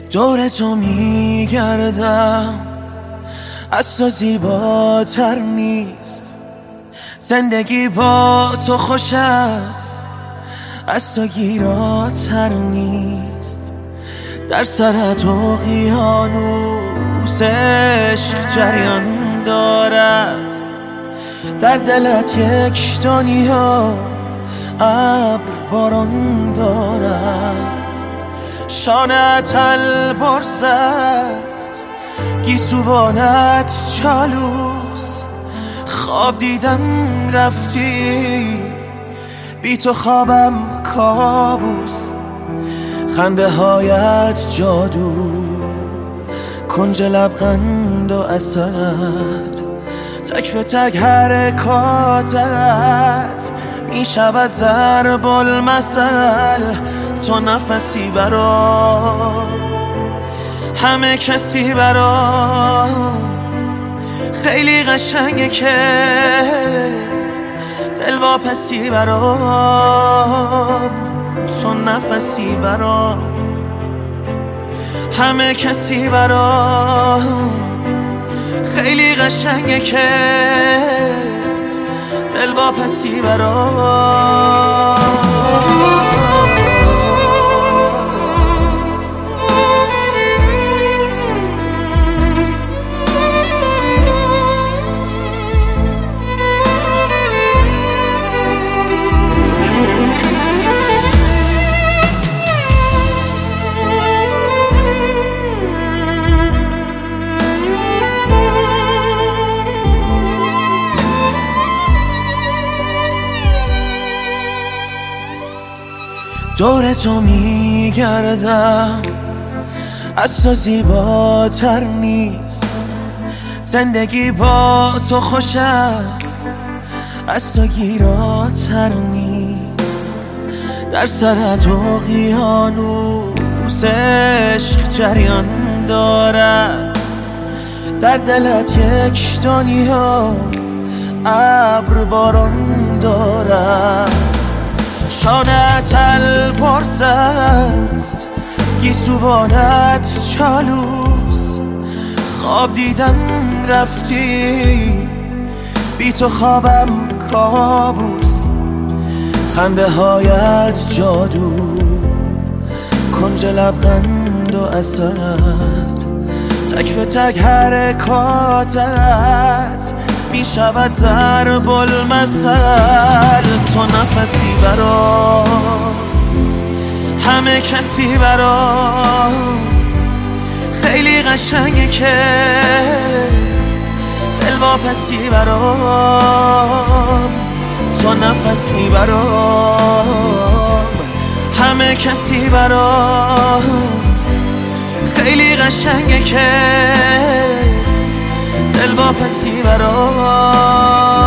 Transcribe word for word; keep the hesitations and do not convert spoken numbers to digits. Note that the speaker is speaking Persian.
دور تو میگردم، از تو زیباتر نیست. زندگی با تو خوش است، از تو گیراتر نیست. در سرت اقیانوس عشق جریان دارد، در دلت یک دنیا ابر باران دارد. شانه‌ات البرز است، گیسوانت چالوس. خواب دیدم رفتی، بی تو خوابم کابوس. خنده هایت جادو، کنج لبخند و عسل. تک به تک حرکاتت می شود ضرب المثل. تو نفسی برام، همه کسی برام. خیلی قشنگه که دل واپسی برام. تو نفسی برام، همه کسی برام. خیلی قشنگه که دل واپسی برام. دور تو میگردم، از تو زیباتر نیست. زندگی با تو خوش است، از تو گیراتر نیست. در سرت اقیانوس عشق جریان دارد، در دلت یک دنیا ابر باران دارد. شانه‌ات البرز است، گیسوانت چالوس. خواب دیدم رفتی، بی تو خوابم کابوس. خنده هایت جادو، کنج لبخند و عسل. تک به تک حرکاتت می شود ضرب المثل. تو نفسی برام، همه کسی برام. خیلی قشنگه که دل واپسی برام. تو نفسی برام، همه کسی برام. خیلی قشنگه که دل واپسی برام.